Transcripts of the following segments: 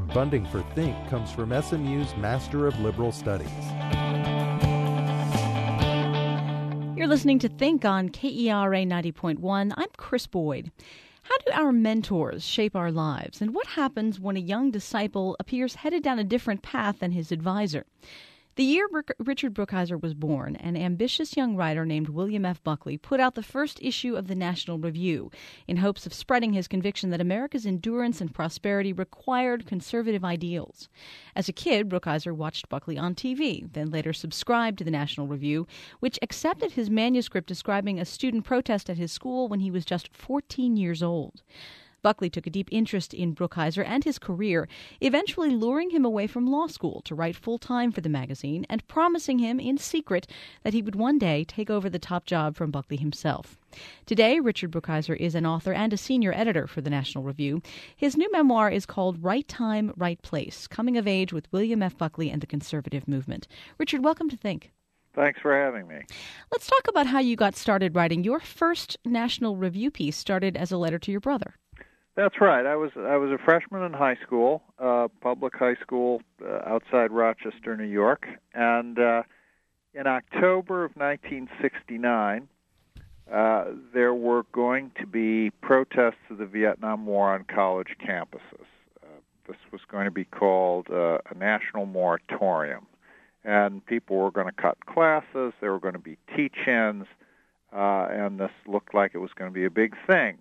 Funding for Think comes from SMU's Master of Liberal Studies. You're listening to Think on KERA 90.1. I'm Chris Boyd. How do our mentors shape our lives, and what happens when a young disciple appears headed down a different path than his advisor? The year Richard Brookhiser was born, an ambitious young writer named William F. Buckley put out the first issue of the National Review in hopes of spreading his conviction that America's endurance and prosperity required conservative ideals. As a kid, Brookhiser watched Buckley on TV, then later subscribed to the National Review, which accepted his manuscript describing a student protest at his school when he was just 14 years old. Buckley took a deep interest in Brookhiser and his career, eventually luring him away from law school to write full-time for the magazine and promising him in secret that he would one day take over the top job from Buckley himself. Today, Richard Brookhiser is an author and a senior editor for the National Review. His new memoir is called Right Time, Right Place, Coming of Age with William F. Buckley and the Conservative Movement. Richard, welcome to Think. Thanks for having me. Let's talk about how you got started writing. Your first National Review piece started as a letter to your brother. That's right. I was a freshman in high school, public high school outside Rochester, New York, and in October of 1969, there were going to be protests of the Vietnam War on college campuses. This was going to be called a national moratorium, and people were going to cut classes. There were going to be teach-ins, and this looked like it was going to be a big thing.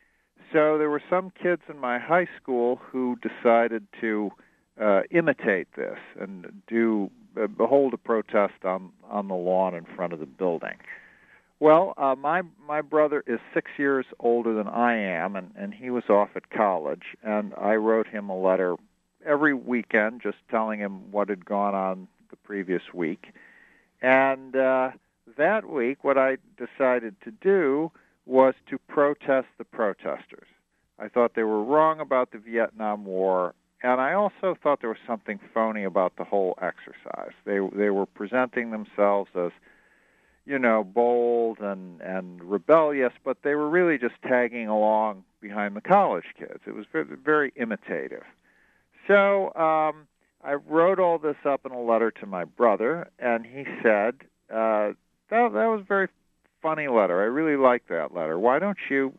So there were some kids in my high school who decided to imitate this and hold a protest on the lawn in front of the building. Well, my brother is 6 years older than I am, and he was off at college, and I wrote him a letter every weekend just telling him what had gone on the previous week. And that week, what I decided to do was to protest the protesters. I thought they were wrong about the Vietnam War, and I also thought there was something phony about the whole exercise. They were presenting themselves as, bold and rebellious, but they were really just tagging along behind the college kids. It was very, very imitative. So I wrote all this up in a letter to my brother, and he said, that was very funny letter. I really like that letter. Why don't you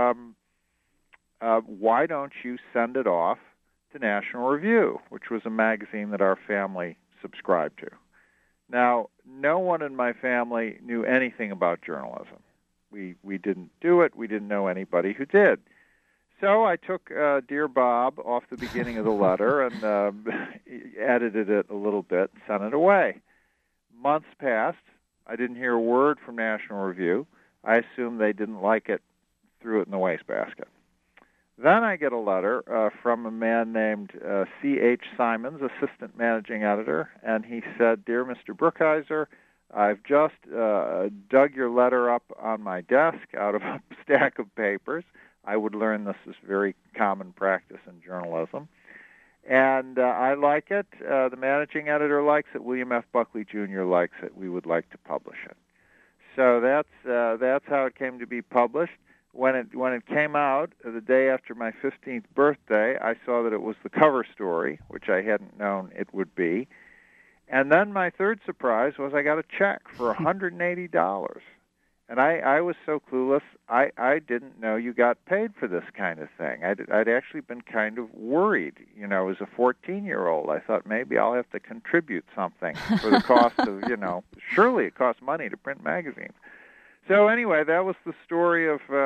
send it off to National Review, which was a magazine that our family subscribed to? Now, no one in my family knew anything about journalism. We didn't do it. We didn't know anybody who did. So I took Dear Bob off the beginning of the letter and edited it a little bit, sent it away. Months passed. I didn't hear a word from National Review. I assumed they didn't like it, threw it in the wastebasket. Then I get a letter from a man named C.H. Simons, assistant managing editor, and he said, Dear Mr. Brookhiser, I've just dug your letter up on my desk out of a stack of papers. I would learn this is very common practice in journalism. And I like it. The managing editor likes it. William F. Buckley Jr. likes it. We would like to publish it. So that's how it came to be published. When it came out, the day after my 15th birthday, I saw that it was the cover story, which I hadn't known it would be. And then my third surprise was I got a check for $180. And I was so clueless, I didn't know you got paid for this kind of thing. I'd actually been kind of worried. As a 14-year-old, I thought maybe I'll have to contribute something for the cost of, surely it costs money to print magazines. So anyway, that was the story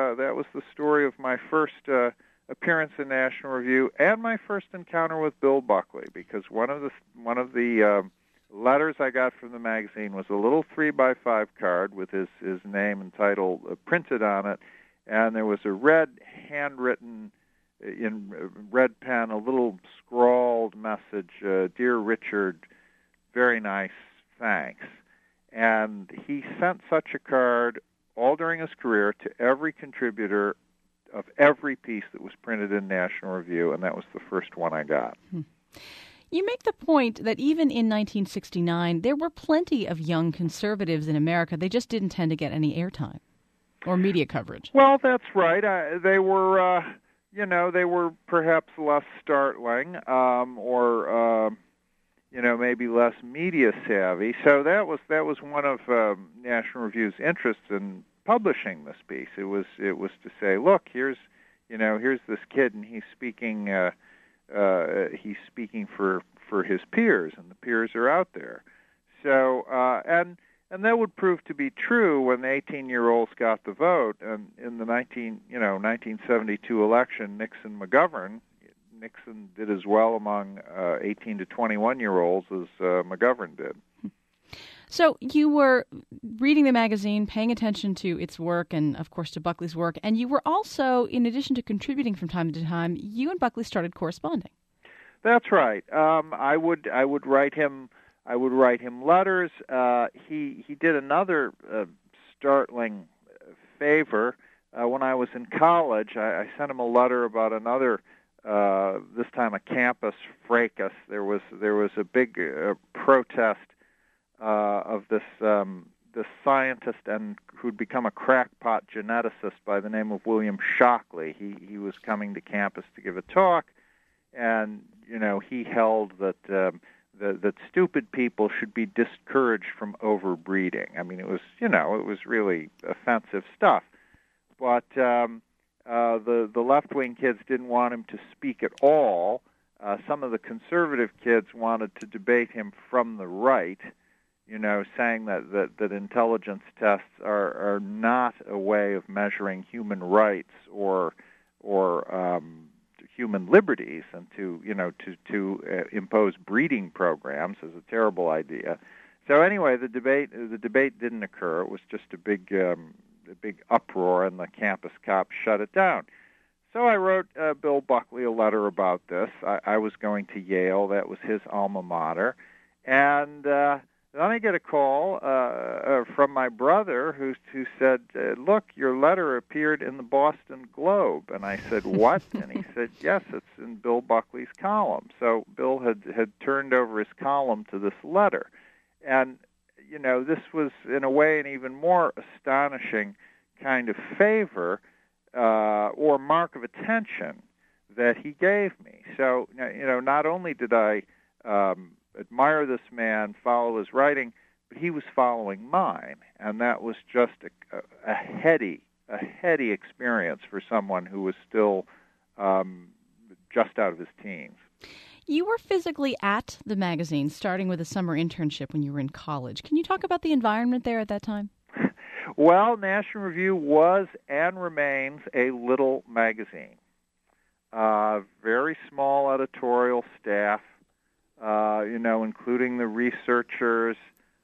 of my first appearance in National Review and my first encounter with Bill Buckley, because one of the letters I got from the magazine was a little 3x5 card with his name and title printed on it, and there was a red handwritten in red pen, a little scrawled message, Dear Richard, very nice, thanks. And he sent such a card all during his career to every contributor of every piece that was printed in National Review, and that was the first one I got. You make the point that even in 1969, there were plenty of young conservatives in America. They just didn't tend to get any airtime or media coverage. Well, that's right. They were, they were perhaps less startling, or maybe less media savvy. So that was one of National Review's interests in publishing this piece. It was to say, look, here's this kid, and he's speaking for his peers, and the peers are out there. So and that would prove to be true when the 18-year-olds got the vote. And in the 1972 election, Nixon-McGovern, Nixon did as well among 18 to 21-year-olds as McGovern did. So you were reading the magazine, paying attention to its work, and of course to Buckley's work, and you were also, in addition to contributing from time to time, you and Buckley started corresponding. That's right. I would write him. I would write him letters. He did another startling favor. When I was in college, I sent him a letter about another. This time, a campus fracas. There was a big protest of this scientist and who'd become a crackpot geneticist by the name of William Shockley. He was coming to campus to give a talk, and he held that that stupid people should be discouraged from overbreeding. I mean, it was really offensive stuff. But the left-wing kids didn't want him to speak at all. Some of the conservative kids wanted to debate him from the right, saying that intelligence tests are not a way of measuring human rights or human liberties, and to impose breeding programs is a terrible idea. So anyway, the debate didn't occur. It was just a big uproar, and the campus cops shut it down. So I wrote Bill Buckley a letter about this. I was going to Yale. That was his alma mater. And then I get a call from my brother who said, look, your letter appeared in the Boston Globe. And I said, what? And he said, yes, it's in Bill Buckley's column. So Bill had turned over his column to this letter. And, this was, in a way, an even more astonishing kind of favor or mark of attention that he gave me. So, not only did I admire this man, follow his writing, but he was following mine, and that was just a heady experience for someone who was still just out of his teens. You were physically at the magazine, starting with a summer internship when you were in college. Can you talk about the environment there at that time? Well, National Review was and remains a little magazine. Very small editorial staff, including the researchers,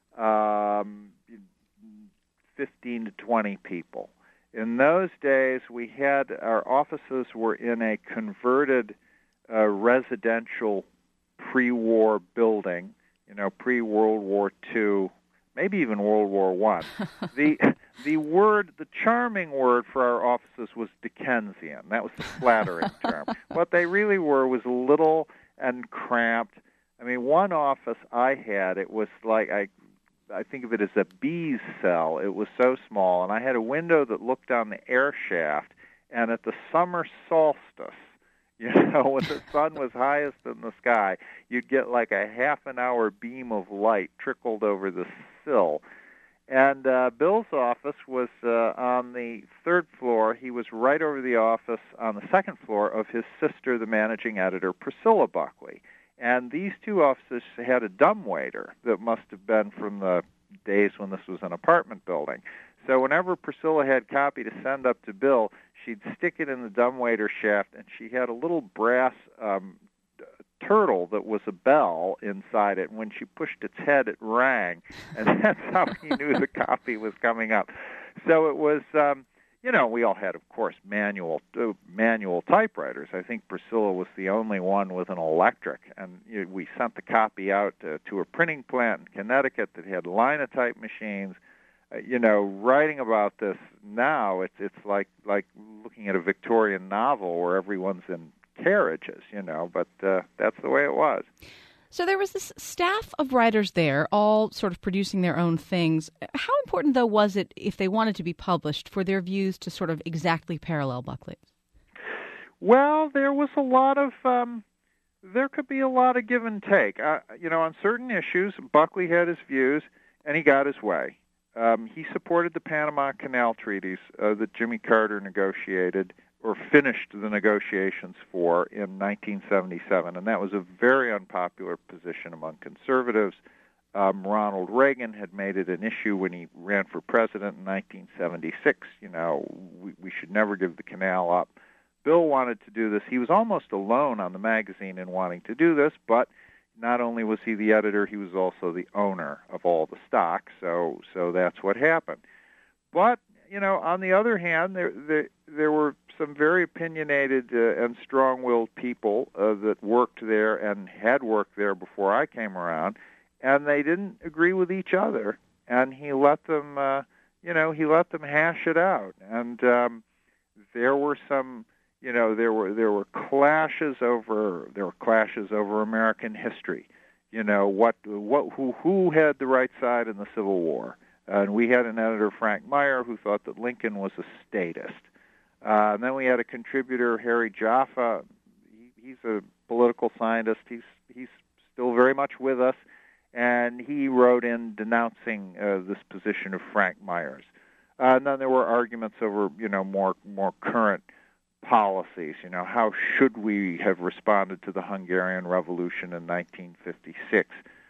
15 to 20 people. In those days, our offices were in a converted residential pre-war building, pre-World War II, maybe even World War I. The charming word for our offices was Dickensian. That was the flattering term. What they really were was little and cramped. I mean, one office I had, it was like I think of it as a bee's cell. It was so small, and I had a window that looked on the air shaft, and at the summer solstice, when the sun was highest in the sky, you'd get like a half an hour beam of light trickled over the sill. And Bill's office was on the third floor. He was right over the office on the second floor of his sister, the managing editor, Priscilla Buckley. And these two offices had a dumbwaiter that must have been from the days when this was an apartment building. So whenever Priscilla had copy to send up to Bill, she'd stick it in the dumbwaiter shaft, and she had a little brass turtle that was a bell inside it. And when she pushed its head, it rang, and that's how he knew the copy was coming up. So it was, we all had, of course, manual typewriters. I think Priscilla was the only one with an electric, and we sent the copy out to a printing plant in Connecticut that had linotype machines. Writing about this now, it's like looking at a Victorian novel where everyone's in carriages, but that's the way it was. So there was this staff of writers there, all sort of producing their own things. How important, though, was it, if they wanted to be published, for their views to sort of exactly parallel Buckley's? Well, there was a lot of there could be a lot of give and take. On certain issues, Buckley had his views, and he got his way. He supported the Panama Canal treaties that Jimmy Carter negotiated or finished the negotiations for in 1977, and that was a very unpopular position among conservatives. Ronald Reagan had made it an issue when he ran for president in 1976. We should never give the canal up. Bill wanted to do this. He was almost alone on the magazine in wanting to do this, but not only was he the editor, he was also the owner of all the stock, so that's what happened. But, on the other hand, there were some very opinionated and strong-willed people that worked there and had worked there before I came around, and they didn't agree with each other, and he let them, hash it out. And there were some... there were clashes over American history. Who had the right side in the Civil War? And we had an editor, Frank Meyer, who thought that Lincoln was a statist. And then we had a contributor, Harry Jaffa. He's a political scientist. He's still very much with us, and he wrote in denouncing this position of Frank Meyer's. And then there were arguments over more current policies. How should we have responded to the Hungarian Revolution in 1956?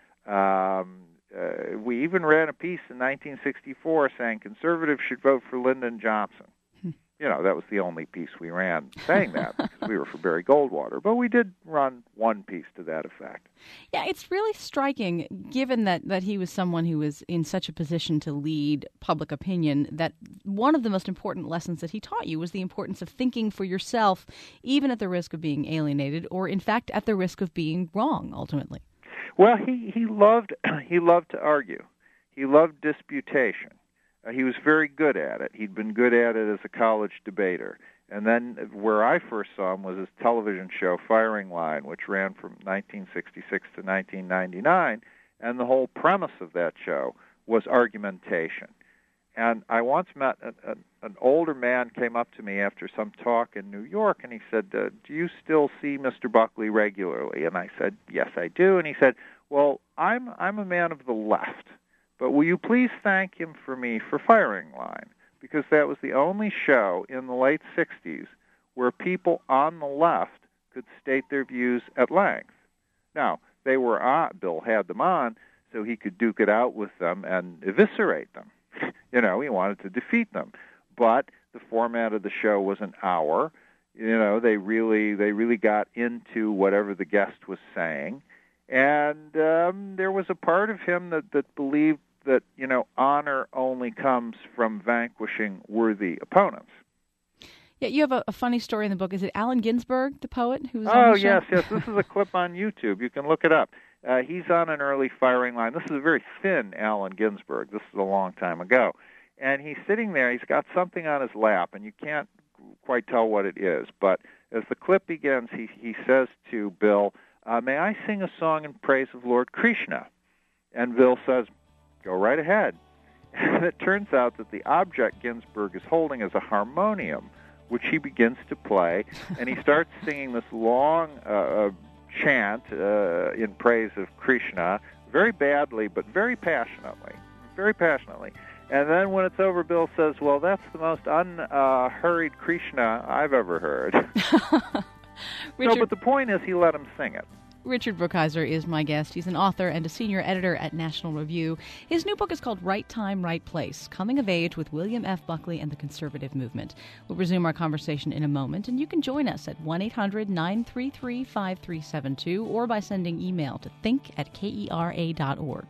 We even ran a piece in 1964 saying conservatives should vote for Lyndon Johnson. That was the only piece we ran saying that because we were for Barry Goldwater. But we did run one piece to that effect. Yeah, it's really striking, given that he was someone who was in such a position to lead public opinion, that one of the most important lessons that he taught you was the importance of thinking for yourself, even at the risk of being alienated, or in fact at the risk of being wrong, ultimately. Well, he loved to argue. He loved disputation. He was very good at it. He'd been good at it as a college debater. And then where I first saw him was his television show, Firing Line, which ran from 1966 to 1999. And the whole premise of that show was argumentation. And I once met an older man came up to me after some talk in New York, and he said, do you still see Mr. Buckley regularly? And I said, yes, I do. And he said, well, I'm a man of the left. But will you please thank him for me for Firing Line? Because that was the only show in the late 60s where people on the left could state their views at length. Now, they were on, Bill had them on so he could duke it out with them and eviscerate them. He wanted to defeat them. But the format of the show was an hour. They really got into whatever the guest was saying. And there was a part of him that believed that, honor only comes from vanquishing worthy opponents. Yeah, you have a funny story in the book. Is it Allen Ginsberg, the poet, who was on the the show? Yes. This is a clip on YouTube. You can look it up. He's on an early Firing Line. This is a very thin Allen Ginsberg. This is a long time ago. And he's sitting there. He's got something on his lap, and you can't quite tell what it is. But as the clip begins, he says to Bill, may I sing a song in praise of Lord Krishna? And Bill says, go right ahead. And it turns out that the object Ginsberg is holding is a harmonium, which he begins to play, and he starts singing this long chant in praise of Krishna, very badly, but very passionately. And then when it's over, Bill says, well, that's the most unhurried Krishna I've ever heard. Richard, no, but the point is he let him sing it. Richard Brookhiser is my guest. He's an author and a senior editor at National Review. His new book is called Right Time, Right Place, Coming of Age with William F. Buckley and the Conservative Movement. We'll resume our conversation in a moment, and you can join us at 1-800-933-5372 or by sending email to think@kera.org.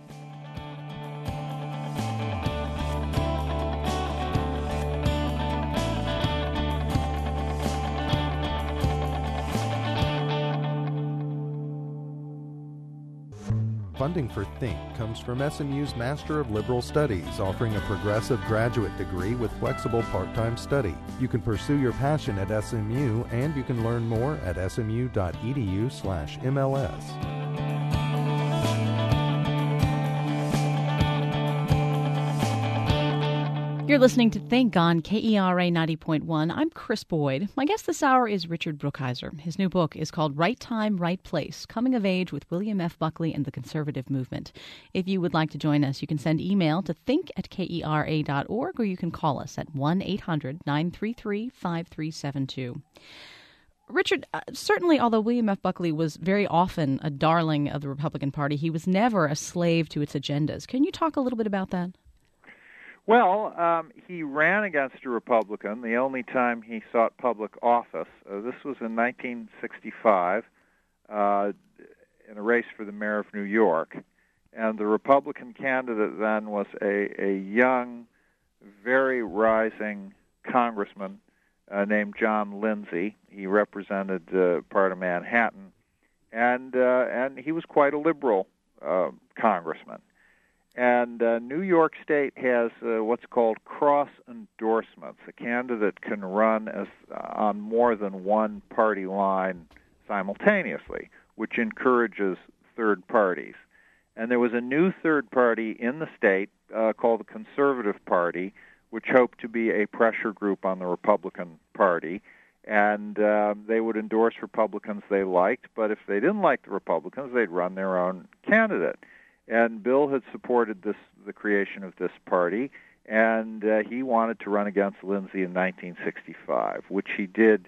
Funding for Think comes from SMU's Master of Liberal Studies, offering a progressive graduate degree with flexible part-time study. You can pursue your passion at SMU, and you can learn more at smu.edu/MLS. You're listening to Think on KERA 90.1. I'm Chris Boyd. My guest this hour is Richard Brookhiser. His new book is called Right Time, Right Place, Coming of Age with William F. Buckley and the Conservative Movement. If you would like to join us, you can send email to think@kera.org or you can call us at 1-800-933-5372. Richard, certainly although William F. Buckley was very often a darling of the Republican Party, he was never a slave to its agendas. Can you talk a little bit about that? Well, he ran against a Republican the only time he sought public office. This was in 1965 in a race for the mayor of New York. And the Republican candidate then was a young, very rising congressman named John Lindsay. He represented part of Manhattan. And he was quite a liberal congressman. And New York State has what's called cross endorsements. A candidate can run on more than one party line simultaneously, which encourages third parties. And there was a new third party in the state called the Conservative Party, which hoped to be a pressure group on the Republican Party. And they would endorse Republicans they liked, but if they didn't like the Republicans, they'd run their own candidate. And Bill had supported the creation of this party, and he wanted to run against Lindsay in 1965, which he did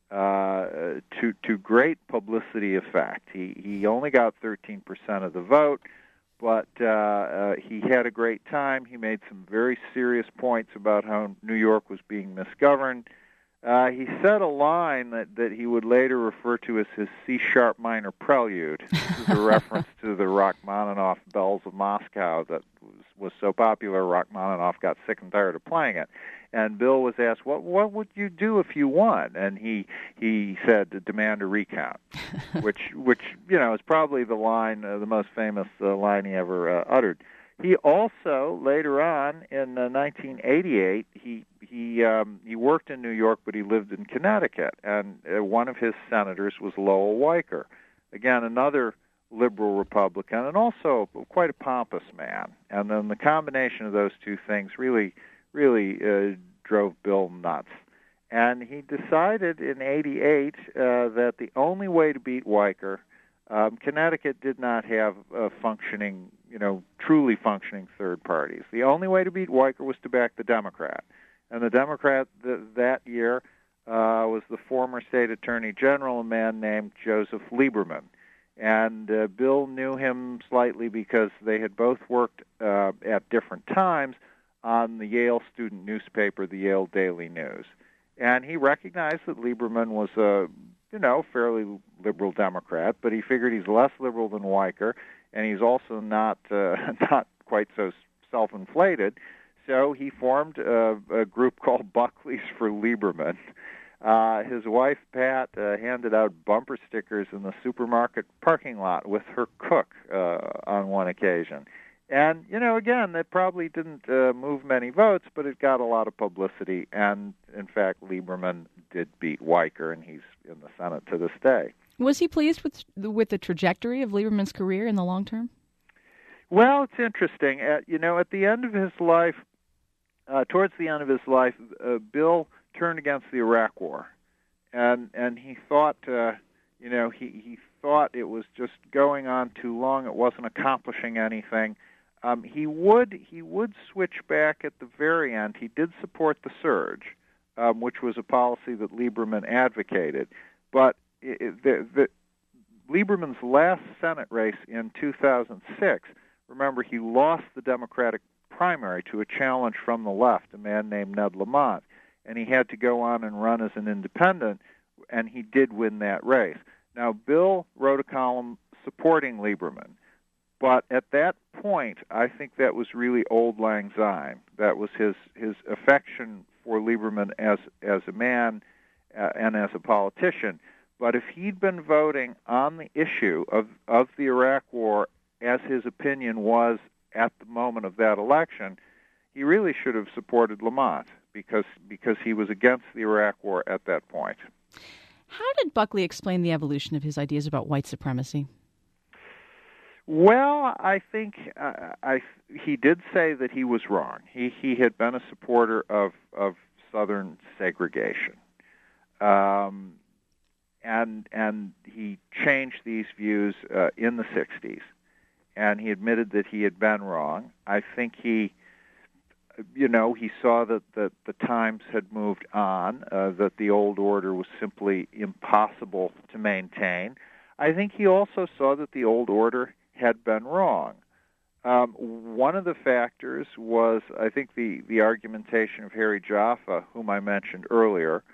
to great publicity effect. He only got 13% of the vote, but he had a great time. He made some very serious points about how New York was being misgoverned. He said a line that he would later refer to as his C-sharp minor prelude. This is a reference to the Rachmaninoff Bells of Moscow that was so popular, Rachmaninoff got sick and tired of playing it. And Bill was asked, what would you do if you won? And he said, demand a recount, which is probably the line, the most famous line he ever uttered. He also, later on, in 1988, he worked in New York, but he lived in Connecticut, and one of his senators was Lowell Weicker, again, another liberal Republican, and also quite a pompous man. And then the combination of those two things really drove Bill nuts. And he decided in 88 that the only way to beat Weicker, Connecticut did not have truly functioning third parties. The only way to beat Weicker was to back the Democrat. And the Democrat that year was the former state attorney general, a man named Joseph Lieberman. And Bill knew him slightly because they had both worked at different times on the Yale student newspaper, the Yale Daily News. And he recognized that Lieberman was a fairly liberal Democrat, but he figured he's less liberal than Weicker, and he's also not quite so self-inflated. So he formed a group called Buckley's for Lieberman. His wife, Pat, handed out bumper stickers in the supermarket parking lot with her cook on one occasion. And, again, that probably didn't move many votes, but it got a lot of publicity. And, in fact, Lieberman did beat Weicker, and he's in the Senate to this day. Was he pleased with the trajectory of Lieberman's career in the long term? Well, it's interesting. At the end of his life, towards the end of his life, Bill turned against the Iraq War, and he thought, he thought it was just going on too long. It wasn't accomplishing anything. He would switch back at the very end. He did support the surge, which was a policy that Lieberman advocated, but Lieberman's last Senate race in 2006, remember, he lost the Democratic primary to a challenge from the left, a man named Ned Lamont, and he had to go on and run as an independent, and he did win that race. Now, Bill wrote a column supporting Lieberman, but at that point, I think that was really auld lang syne. That was his affection for Lieberman as a man and as a politician. But if he'd been voting on the issue of the Iraq War as his opinion was at the moment of that election, he really should have supported Lamont because he was against the Iraq War at that point. How did Buckley explain the evolution of his ideas about white supremacy? Well, I think he did say that he was wrong. He had been a supporter of Southern segregation, and he changed these views in the '60s, and he admitted that he had been wrong. I think he saw that the times had moved on, that the old order was simply impossible to maintain. I think he also saw that the old order had been wrong. One of the factors was, I think, the argumentation of Harry Jaffa, whom I mentioned earlier.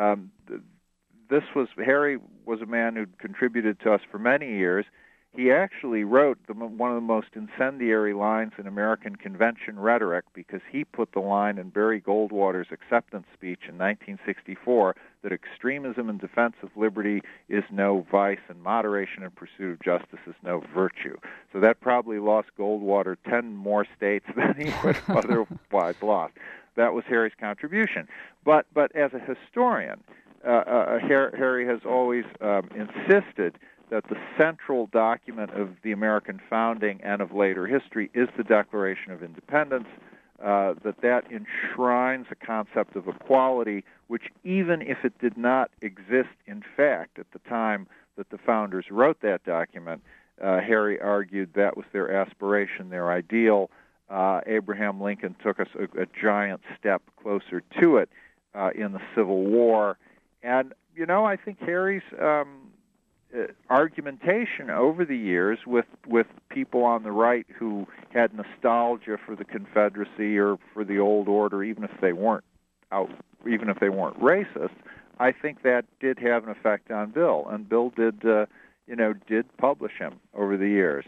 Harry was a man who'd contributed to us for many years. He actually wrote one of the most incendiary lines in American convention rhetoric, because he put the line in Barry Goldwater's acceptance speech in 1964 that extremism in defense of liberty is no vice and moderation in pursuit of justice is no virtue. So that probably lost Goldwater 10 more states than he would have otherwise lost. That was Harry's contribution. But as a historian, Harry has always insisted that the central document of the American founding and of later history is the Declaration of Independence, that enshrines a concept of equality, which even if it did not exist in fact at the time that the founders wrote that document, Harry argued that was their aspiration, their ideal. Abraham Lincoln took us a giant step closer to it in the Civil War. And, I think Harry's argumentation over the years with people on the right who had nostalgia for the Confederacy or for the old order, even if they weren't racist, I think that did have an effect on Bill, and Bill did publish him over the years.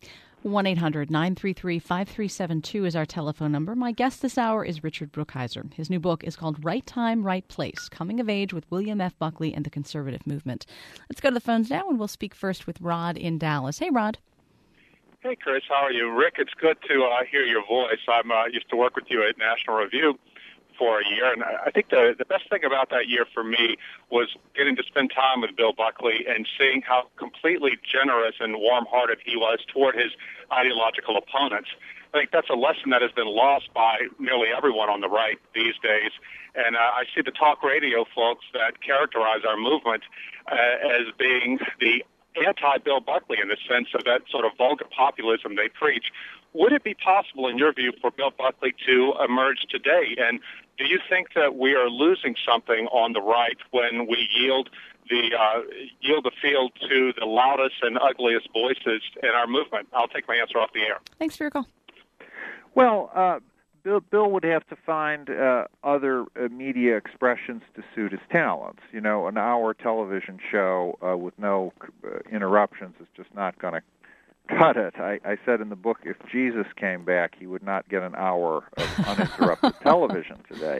1-800-933-5372 is our telephone number. My guest this hour is Richard Brookhiser. His new book is called Right Time, Right Place, Coming of Age with William F. Buckley and the Conservative Movement. Let's go to the phones now, and we'll speak first with Rod in Dallas. Hey, Rod. Hey, Chris. How are you? Rick, it's good to hear your voice. I used to work with you at National Review for a year, and I think the best thing about that year for me was getting to spend time with Bill Buckley and seeing how completely generous and warm-hearted he was toward his ideological opponents. I think that's a lesson that has been lost by nearly everyone on the right these days, and I see the talk radio folks that characterize our movement as being the anti-Bill Buckley in the sense of that sort of vulgar populism they preach. Would it be possible, in your view, for Bill Buckley to emerge today? And do you think that we are losing something on the right when we yield the field to the loudest and ugliest voices in our movement? I'll take my answer off the air. Thanks for your call. Well, Bill would have to find other media expressions to suit his talents. An hour television show with no interruptions is just not going to cut it. I said in the book, if Jesus came back, he would not get an hour of uninterrupted television today.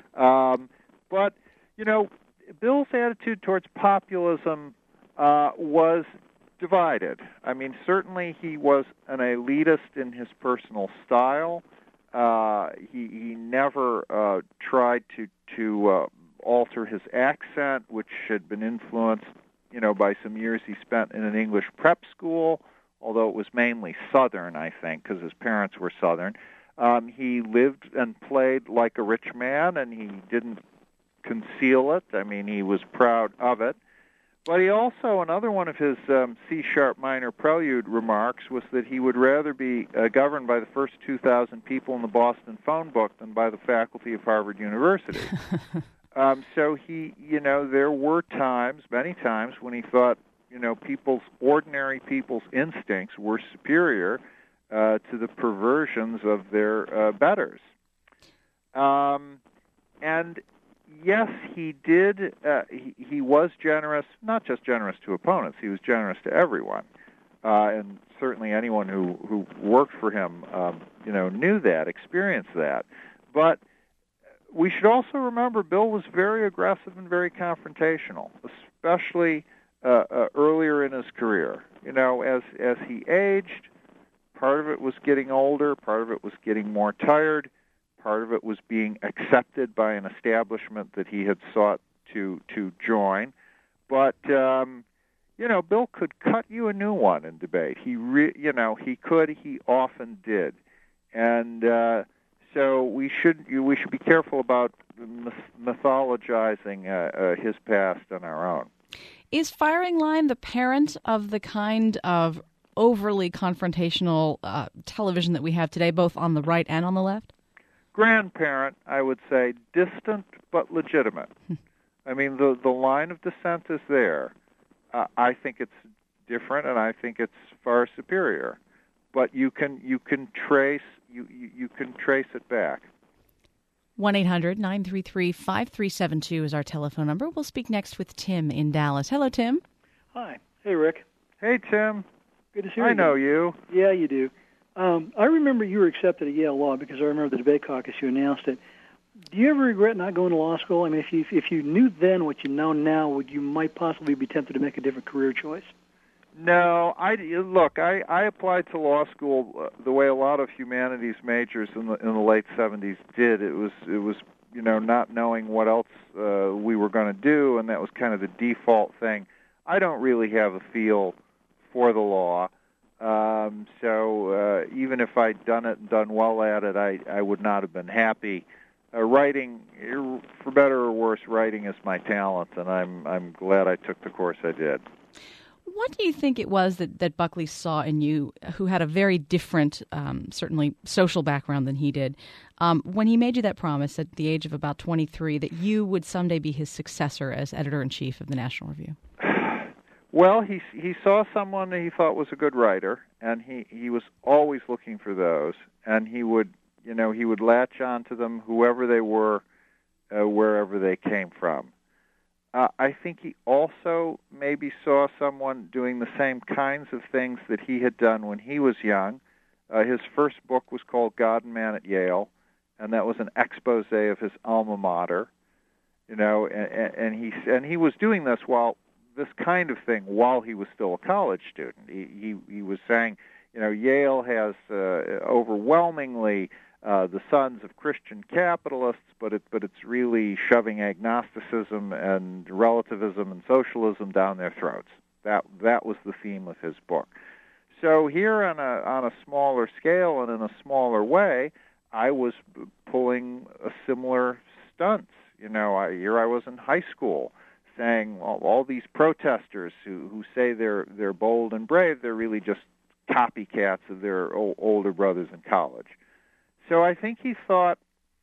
But, Bill's attitude towards populism was divided. I mean, certainly he was an elitist in his personal style. He never tried to alter his accent, which had been influenced, by some years he spent in an English prep school, although it was mainly Southern, I think, because his parents were Southern. He lived and played like a rich man, and he didn't conceal it. I mean, he was proud of it. But he also, another one of his C-sharp minor prelude remarks was that he would rather be governed by the first 2,000 people in the Boston phone book than by the faculty of Harvard University. So he, there were many times, when he thought, ordinary people's instincts were superior to the perversions of their betters. And yes, he did. He was generous, not just generous to opponents. He was generous to everyone, and certainly anyone who worked for him, knew that, experienced that. But we should also remember Bill was very aggressive and very confrontational, especially earlier in his career. As he aged, part of it was getting older, part of it was getting more tired. Part of it was being accepted by an establishment that he had sought to join. But, Bill could cut you a new one in debate. He could. He often did, and so we should be careful about mythologizing his past on our own. Is Firing Line the parent of the kind of overly confrontational television that we have today, both on the right and on the left? Grandparent, I would say, distant but legitimate. I mean, the line of descent is there. I think it's different, and I think it's far superior. But you can trace it back. 1-800-933-5372 is our telephone number. We'll speak next with Tim in Dallas. Hello, Tim. Hi. Hey, Rick. Hey, Tim. Good to see you. I know you. Yeah, you do. I remember you were accepted at Yale Law because I remember the debate caucus, you announced it. Do you ever regret not going to law school? I mean, if you knew then what you know now, would you might possibly be tempted to make a different career choice? No, I applied to law school the way a lot of humanities majors in the late 70s did. It was not knowing what else we were going to do, and that was kind of the default thing. I don't really have a feel for the law, so even if I'd done it and done well at it, I would not have been happy. Writing, for better or worse, writing is my talent, and I'm glad I took the course I did. What do you think it was that Buckley saw in you, who had a very different, certainly social background than he did, when he made you that promise at the age of about 23 that you would someday be his successor as editor-in-chief of the National Review? Well, he saw someone that he thought was a good writer, and he was always looking for those, and he would latch on to them, whoever they were, wherever they came from. I think he also maybe saw someone doing the same kinds of things that he had done when he was young. His first book was called God and Man at Yale, and that was an expose of his alma mater. And he was doing this while he was still a college student. He was saying, Yale has overwhelmingly the sons of Christian capitalists, but it's really shoving agnosticism and relativism and socialism down their throats. That was the theme of his book. So here on a smaller scale and in a smaller way, I was pulling a similar stunts. Here I was in high school saying all these protesters who say they're bold and brave, they're really just copycats of their older brothers in college. So I think he thought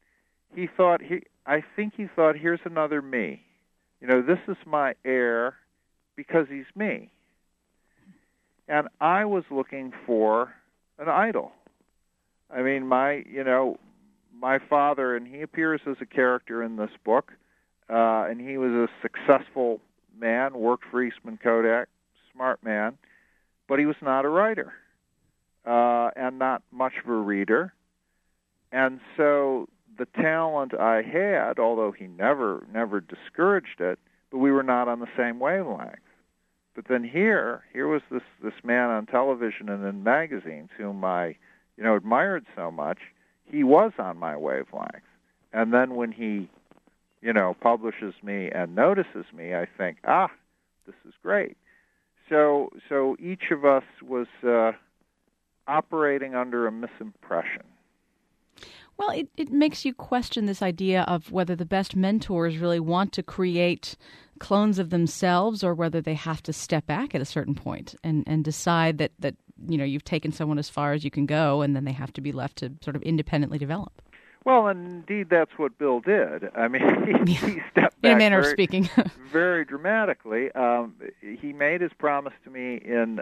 here's another me. This is my heir because he's me. And I was looking for an idol. I mean, my father, and he appears as a character in this book, and he was a successful man, worked for Eastman Kodak, smart man, but he was not a writer, and not much of a reader. And so the talent I had, although he never discouraged it, but we were not on the same wavelength. But then here was this man on television and in magazines whom I, admired so much. He was on my wavelength. And then when he, publishes me and notices me, I think, this is great. So each of us was operating under a misimpression. Well, it makes you question this idea of whether the best mentors really want to create clones of themselves or whether they have to step back at a certain point and decide that you've taken someone as far as you can go, and then they have to be left to sort of independently develop. Well, indeed, that's what Bill did. I mean, he stepped back in a manner of speaking. very dramatically. He made his promise to me in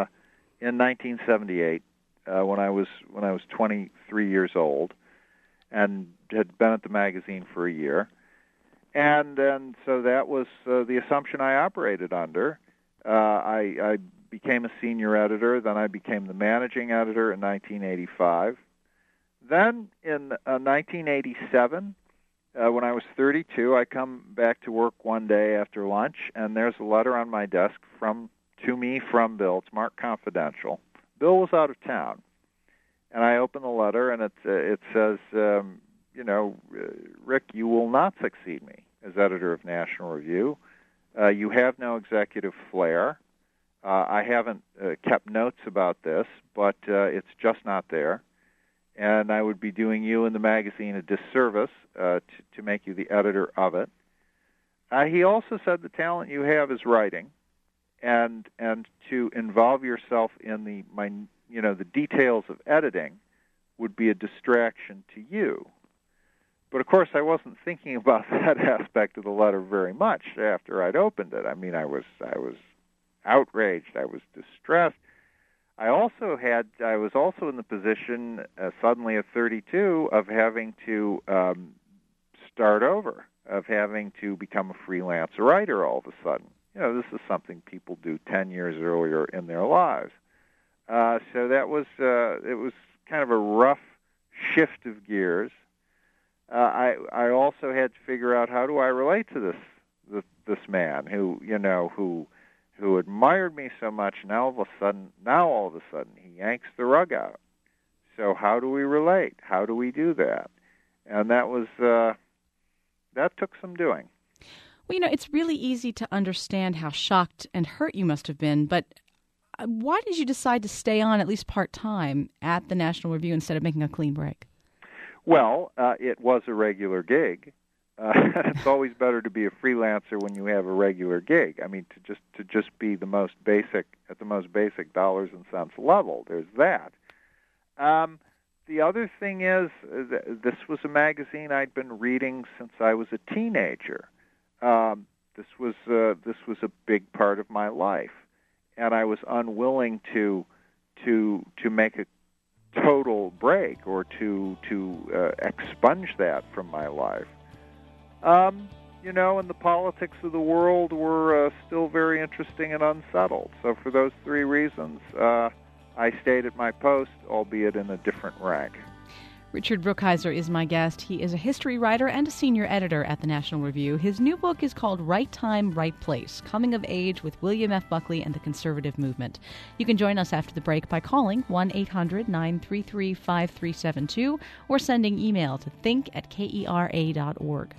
1978 when I was 23 years old, and had been at the magazine for a year. And so that was the assumption I operated under. I became a senior editor, then I became the managing editor in 1985. Then in 1987, when I was 32, I come back to work one day after lunch, and there's a letter on my desk to me from Bill. It's marked confidential. Bill was out of town. And I open the letter, and it says, Rick, you will not succeed me as editor of National Review. You have no executive flair. I haven't kept notes about this, but it's just not there. And I would be doing you and the magazine a disservice to make you the editor of it. He also said the talent you have is writing, and to involve yourself in the details of editing would be a distraction to you. But of course, I wasn't thinking about that aspect of the letter very much after I'd opened it. I mean, I was outraged. I was distressed. I was also in the position, suddenly at 32, of having to start over, of having to become a freelance writer all of a sudden. This is something people do 10 years earlier in their lives. So that was it was kind of a rough shift of gears. I also had to figure out, how do I relate to this man who admired me so much. Now all of a sudden he yanks the rug out. So how do we relate? How do we do that? And that took some doing. Well, it's really easy to understand how shocked and hurt you must have been, but why did you decide to stay on at least part-time at the National Review instead of making a clean break? Well, it was a regular gig. It's always better to be a freelancer when you have a regular gig. I mean, to just be at the most basic dollars and cents level. There's that. The other thing is, this was a magazine I'd been reading since I was a teenager. This was a big part of my life, and I was unwilling to make a total break or to expunge that from my life. And the politics of the world were still very interesting and unsettled. So for those three reasons, I stayed at my post, albeit in a different rank. Richard Brookhiser is my guest. He is a history writer and a senior editor at the National Review. His new book is called Right Time, Right Place, Coming of Age with William F. Buckley and the Conservative Movement. You can join us after the break by calling 1-800-933-5372 or sending email to think@kera.org.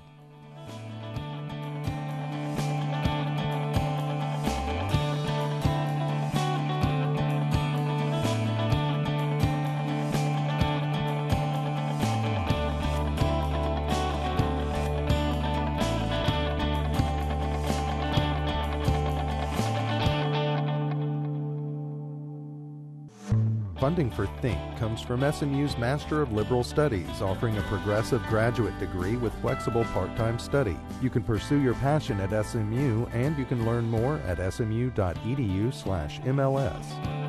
Funding for Think comes from SMU's Master of Liberal Studies, offering a progressive graduate degree with flexible part-time study. You can pursue your passion at SMU, and you can learn more at smu.edu/MLS.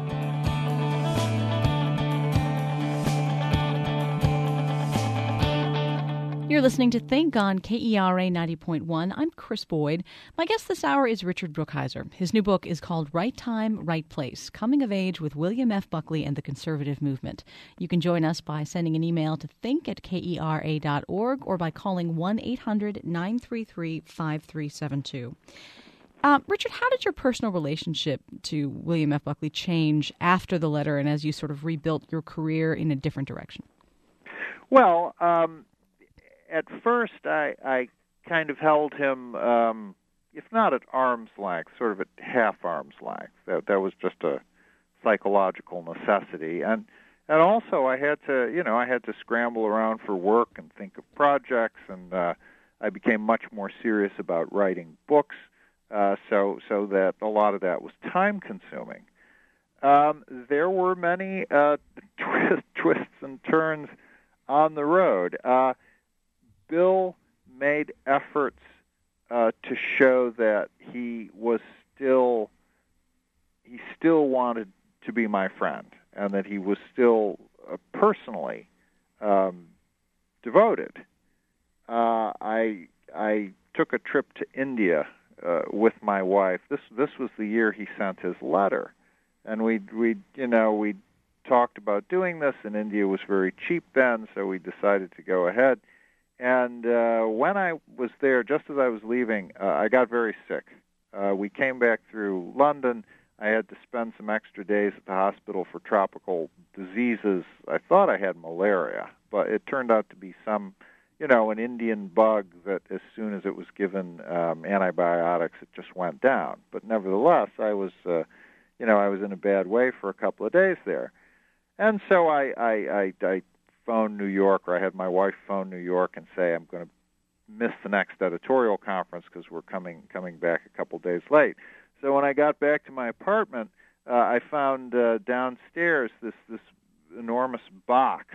You're listening to Think on KERA 90.1. I'm Chris Boyd. My guest this hour is Richard Brookhiser. His new book is called Right Time, Right Place, Coming of Age with William F. Buckley and the Conservative Movement. You can join us by sending an email to think@kera.org or by calling 1-800-933-5372. Richard, how did your personal relationship to William F. Buckley change after the letter and as you sort of rebuilt your career in a different direction? Well, at first, I kind of held him, if not at arm's length, sort of at half arm's length. That was just a psychological necessity, and also I had to scramble around for work and think of projects, and I became much more serious about writing books, so that a lot of that was time consuming. There were many twists and turns on the road. Bill made efforts to show that he still wanted to be my friend, and that he was still personally devoted. I took a trip to India with my wife. This was the year he sent his letter, and we talked about doing this, and India was very cheap then, so we decided to go ahead. And when I was there, just as I was leaving, I got very sick. We came back through London. I had to spend some extra days at the hospital for tropical diseases. I thought I had malaria, but it turned out to be an Indian bug that as soon as it was given antibiotics, it just went down. But nevertheless, I was I was in a bad way for a couple of days there. And so I phoned New York, or I had my wife phone New York and say, I'm going to miss the next editorial conference because we're coming back a couple days late. So when I got back to my apartment, I found downstairs this enormous box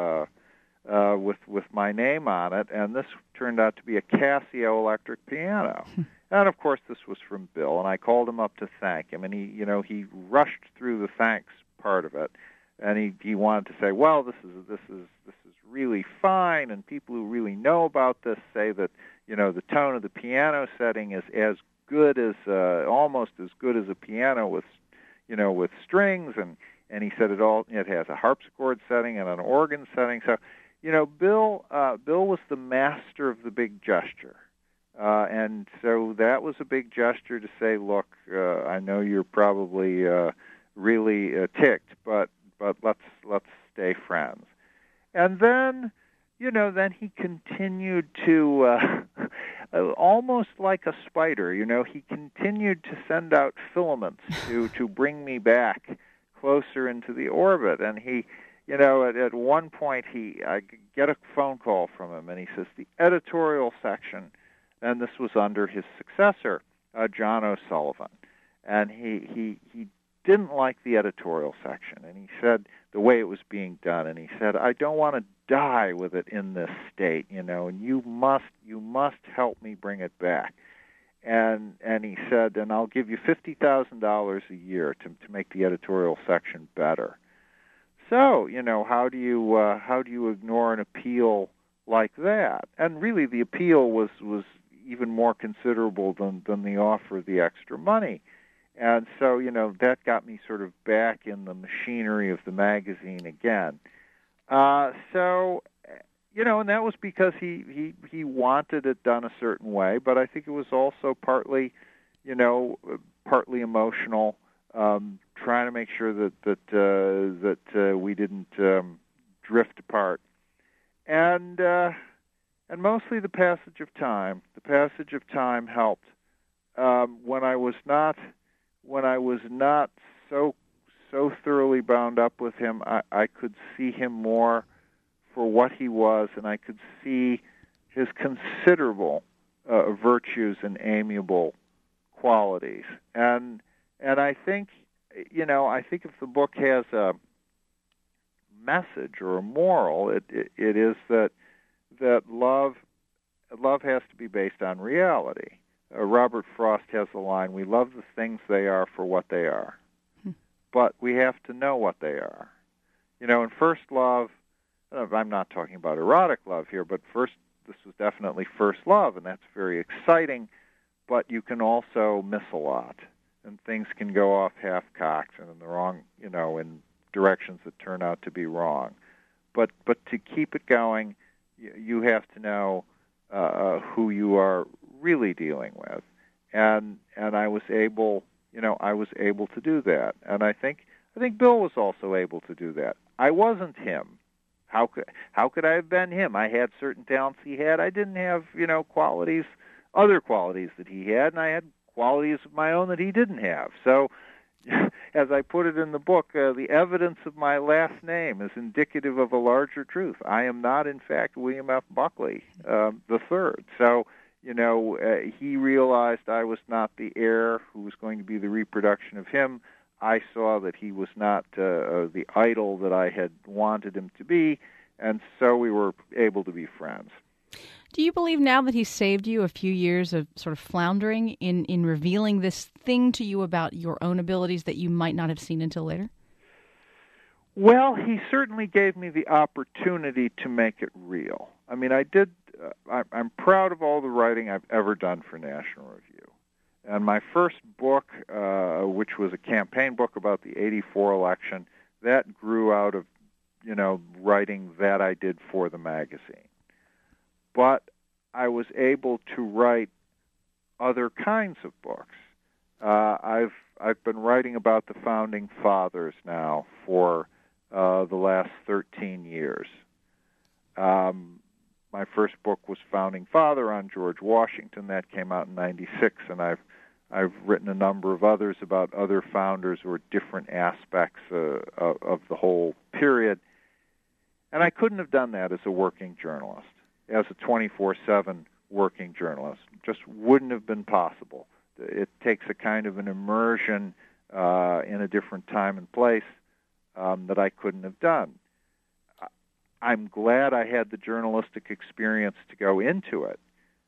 with my name on it, and this turned out to be a Casio electric piano. And of course, this was from Bill, and I called him up to thank him, and he rushed through the thanks part of it, and he wanted to say, well, this is really fine, and people who really know about this say that the tone of the piano setting is as good as almost as good as a piano with strings, and he said it has a harpsichord setting and an organ setting. So Bill was the master of the big gesture. And so that was a big gesture to say, look, I know you're probably really ticked, but let's stay friends. And then, then he continued to almost like a spider. He continued to send out filaments to bring me back closer into the orbit. And he, at one point, I get a phone call from him, and he says the editorial section. And this was under his successor, John O'Sullivan. And he didn't like the editorial section, and he said the way it was being done, and he said, I don't want to die with it in this state, and you must help me bring it back. And he said, and I'll give you $50,000 a year to make the editorial section better. So, how do you ignore an appeal like that? And really, the appeal was even more considerable than the offer of the extra money. And so, that got me sort of back in the machinery of the magazine again. And that was because he wanted it done a certain way, but I think it was also partly emotional, trying to make sure that we didn't drift apart. And mostly the passage of time. The passage of time helped. When I was not so thoroughly bound up with him, I could see him more for what he was, and I could see his considerable virtues and amiable qualities. And I think if the book has a message or a moral, it is that love has to be based on reality. Robert Frost has the line, we love the things they are for what they are. But we have to know what they are. In first love, I'm not talking about erotic love here, but this was definitely first love, and that's very exciting, but you can also miss a lot, and things can go off half-cocked and in the wrong, in directions that turn out to be wrong. But to keep it going, you have to know who you are really dealing with, and I was able to do that, and I think Bill was also able to do that. I wasn't him. How could I have been him? I had certain talents he had. I didn't have other qualities that he had, and I had qualities of my own that he didn't have. So, as I put it in the book, the evidence of my last name is indicative of a larger truth. I am not, in fact, William F. Buckley the third. So, he realized I was not the heir who was going to be the reproduction of him. I saw that he was not the idol that I had wanted him to be, and so we were able to be friends. Do you believe now that he saved you a few years of sort of floundering in revealing this thing to you about your own abilities that you might not have seen until later? Well, he certainly gave me the opportunity to make it real. I mean, I'm proud of all the writing I've ever done for National Review. And my first book, which was a campaign book about the '84 election, that grew out of, writing that I did for the magazine. But I was able to write other kinds of books. I've been writing about the Founding Fathers now for the last 13 years. My first book was Founding Father on George Washington. That came out in '96, and I've I've written a number of others about other founders or different aspects of the whole period. And I couldn't have done that as a working journalist, as a 24/7 working journalist. Just wouldn't have been possible. It takes a kind of an immersion in a different time and place that I couldn't have done. I'm glad I had the journalistic experience to go into it.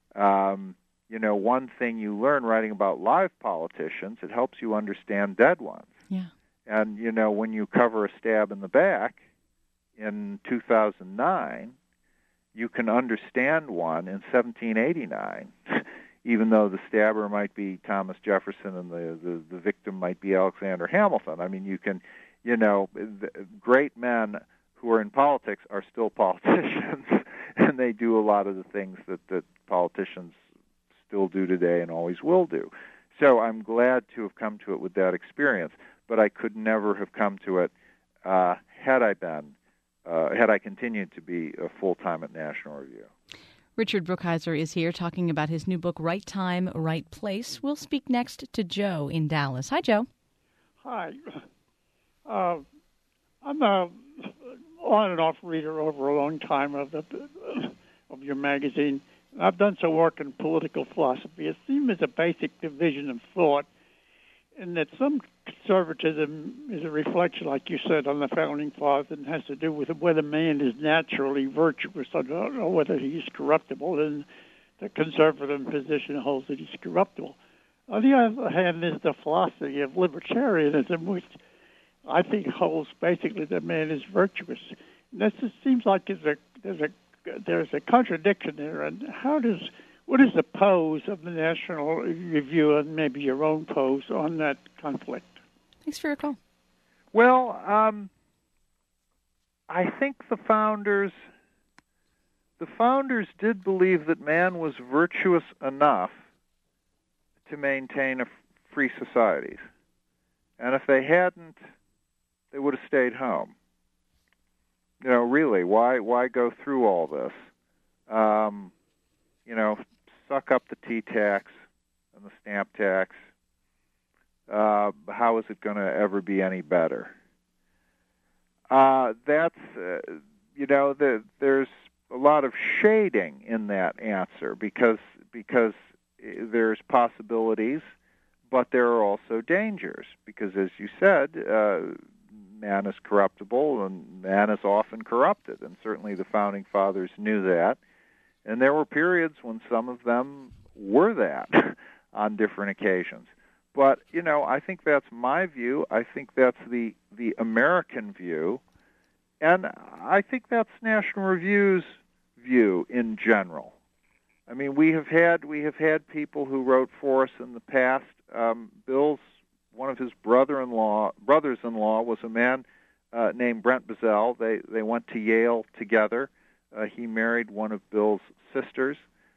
One thing you learn writing about live politicians, it helps you understand dead ones. Yeah. And, when you cover a stab in the back in 2009, you can understand one in 1789, even though the stabber might be Thomas Jefferson and the victim might be Alexander Hamilton. I mean, you can, great men who are in politics are still politicians, and they do a lot of the things that politicians still do today and always will do. So I'm glad to have come to it with that experience, but I could never have come to it had I continued to be full-time at National Review. Richard Brookhiser is here talking about his new book, Right Time, Right Place. We'll speak next to Joe in Dallas. Hi, Joe. Hi. I'm a on and off reader over a long time of your magazine. I've done some work in political philosophy. It seems there's a basic division of thought in that some conservatism is a reflection, like you said, on the Founding Fathers, and has to do with whether man is naturally virtuous or whether he's corruptible, and the conservative position holds that he's corruptible. On the other hand, there's the philosophy of libertarianism, which I think holds basically that man is virtuous. And this just seems like there's a contradiction there. And what is the pose of the National Review and maybe your own pose on that conflict? Thanks for your call. Well, I think the founders did believe that man was virtuous enough to maintain free societies. And if they hadn't, they would have stayed home. Really, why go through all this? Suck up the tea tax and the stamp tax. How is it going to ever be any better? There's a lot of shading in that answer because there's possibilities, but there are also dangers. Because, as you said, man is corruptible and man is often corrupted, and certainly the Founding Fathers knew that. And there were periods when some of them were that on different occasions. But, I think that's my view. I think that's the American view. And I think that's National Review's view in general. I mean, we have had people who wrote for us in the past. One of his brothers-in-law was a man named Brent Bizzell. They went to Yale together. He married one of Bill's sisters.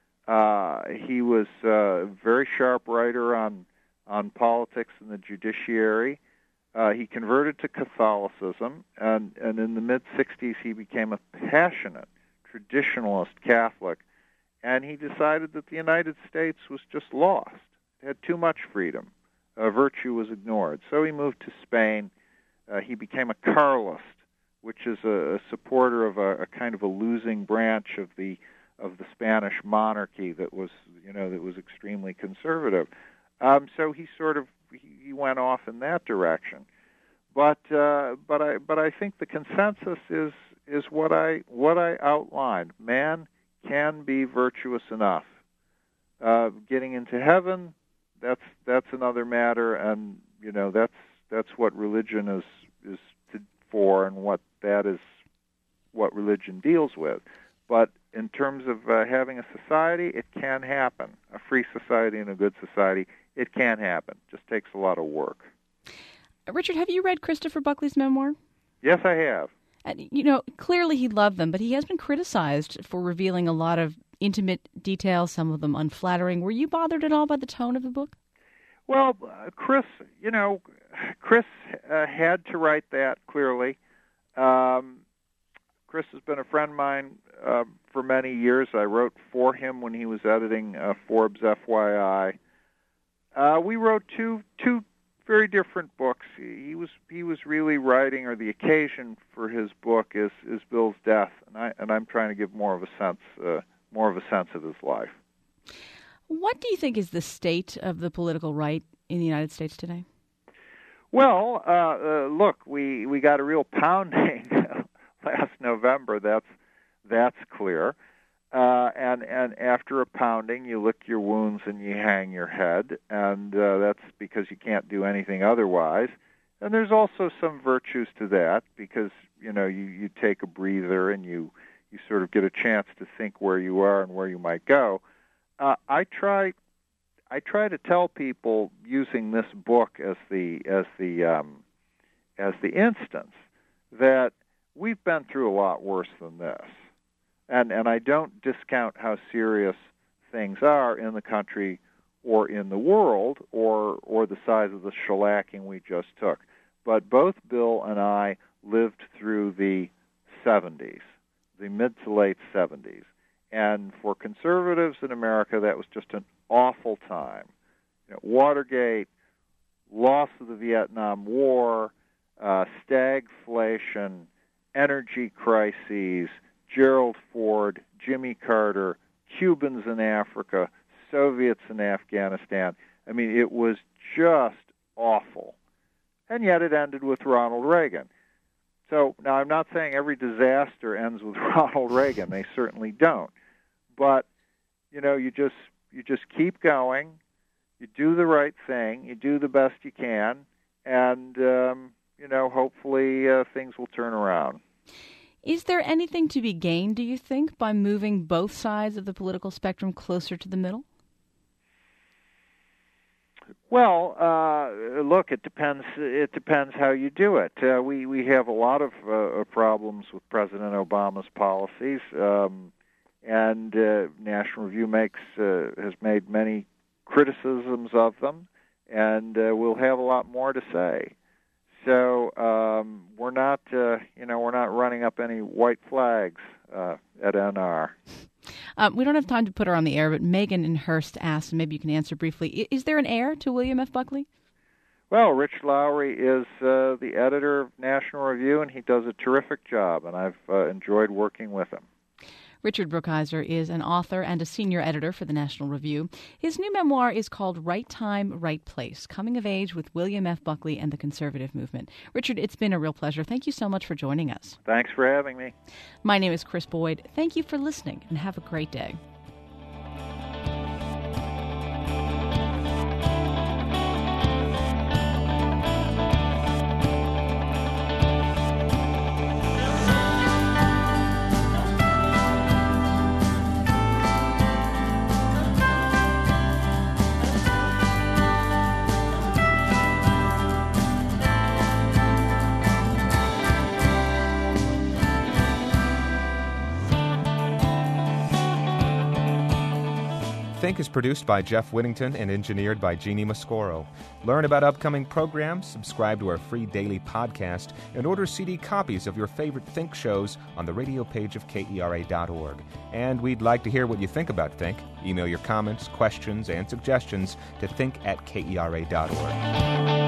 He was a very sharp writer on politics and the judiciary. He converted to Catholicism, and in the mid-'60s he became a passionate traditionalist Catholic, and he decided that the United States was just lost. It had too much freedom. Virtue was ignored. So he moved to Spain. He became a Carlist, which is a supporter of a kind of a losing branch of the Spanish monarchy that was extremely conservative. So he went off in that direction. But I think the consensus is what I outlined. Man can be virtuous enough. Getting into heaven, that's another matter, and that's what religion is for, and what religion deals with. But in terms of having a society, it can happen. A free society and a good society, it can happen. It just takes a lot of work. Richard, have you read Christopher Buckley's memoir? Yes, I have. And, clearly he loved them, but he has been criticized for revealing a lot of intimate details, some of them unflattering. Were you bothered at all by the tone of the book? Well, Chris had to write that, clearly. Chris has been a friend of mine for many years. I wrote for him when he was editing Forbes FYI. We wrote two very different books. He was really writing, or the occasion for his book is Bill's death, and I'm trying to give more of a sense of his life. What do you think is the state of the political right in the United States today? Well, look, we got a real pounding last November. That's clear. And after a pounding, you lick your wounds and you hang your head, and that's because you can't do anything otherwise. And there's also some virtues to that, because you take a breather and you sort of get a chance to think where you are and where you might go. I try to tell people, using this book as the instance, that we've been through a lot worse than this. And I don't discount how serious things are in the country or in the world, or the size of the shellacking we just took. But both Bill and I lived through the 70s, the mid to late 70s. And for conservatives in America, that was just an awful time. Watergate, loss of the Vietnam War, stagflation, energy crises, Gerald Ford, Jimmy Carter, Cubans in Africa, Soviets in Afghanistan. I mean, it was just awful. And yet it ended with Ronald Reagan. So now I'm not saying every disaster ends with Ronald Reagan. They certainly don't. But, you just keep going. You do the right thing. You do the best you can. And, hopefully things will turn around. Is there anything to be gained, do you think, by moving both sides of the political spectrum closer to the middle? Well, look, it depends. It depends how you do it. We have a lot of problems with President Obama's policies, and National Review has made many criticisms of them, and we'll have a lot more to say. So we're not running up any white flags at NR. We don't have time to put her on the air, but Megan in Hearst asked, and maybe you can answer briefly, is there an heir to William F. Buckley? Well, Rich Lowry is the editor of National Review, and he does a terrific job, and I've enjoyed working with him. Richard Brookhiser is an author and a senior editor for the National Review. His new memoir is called Right Time, Right Place, Coming of Age with William F. Buckley and the Conservative Movement. Richard, it's been a real pleasure. Thank you so much for joining us. Thanks for having me. My name is Chris Boyd. Thank you for listening, and have a great day. Think is produced by Jeff Whittington and engineered by Jeannie Mascoro. Learn about upcoming programs, subscribe to our free daily podcast, and order CD copies of your favorite Think shows on the radio page of KERA.org. And we'd like to hear what you think about Think. Email your comments, questions, and suggestions to think@KERA.org.